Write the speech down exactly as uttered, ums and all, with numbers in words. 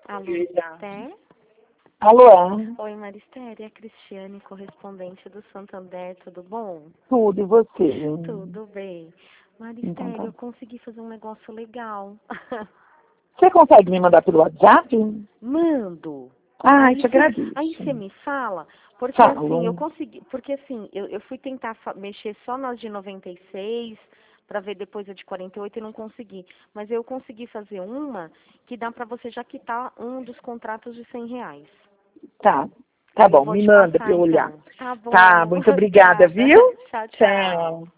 Alô, Maristé? Alô? Oi, Maristé, é a Cristiane, correspondente do Santander, tudo bom? Tudo, e você? Tudo bem. Maristé, Então tá. eu consegui fazer um negócio legal. Você consegue me mandar pelo WhatsApp? Mando. Ai, Aí te você agradeço. aí você me fala, porque Falo. assim, eu consegui, porque assim, eu, eu fui tentar fa- mexer só nas de noventa e seis, para ver depois a de quarenta e oito e não consegui. Mas eu consegui fazer uma que dá para você já quitar um dos contratos de cem reais. Tá. Tá Aí eu bom, vou me te manda pra passar eu olhar. então. Tá Tá, bom, muito obrigada, obrigada. viu? Tchau, tchau. Tchau.